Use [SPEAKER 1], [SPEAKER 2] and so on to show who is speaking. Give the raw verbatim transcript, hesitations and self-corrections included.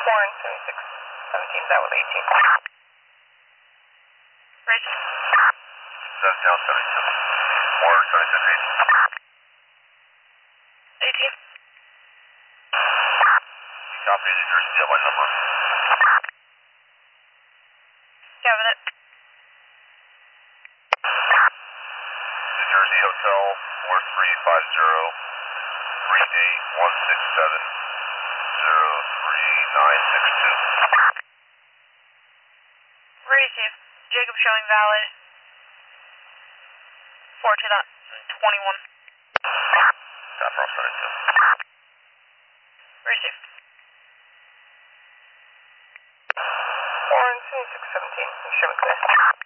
[SPEAKER 1] Warren, seventy-six seventeen, that was eighteen.
[SPEAKER 2] Rachel.
[SPEAKER 3] seventeen, seventy-two. Warren, seventy-six eighteen.
[SPEAKER 2] eighteen.
[SPEAKER 3] Copy, New Jersey, do you have my number?
[SPEAKER 2] Yeah, with it.
[SPEAKER 3] New Jersey Hotel, four three five zero, three eight one six seven, zero three nine six two.
[SPEAKER 2] Receive. Jacob showing valid. four two twenty-one.
[SPEAKER 3] Got from seventy-two.
[SPEAKER 2] Receive.
[SPEAKER 1] Warren, seventy-six seventeen, instrument clear.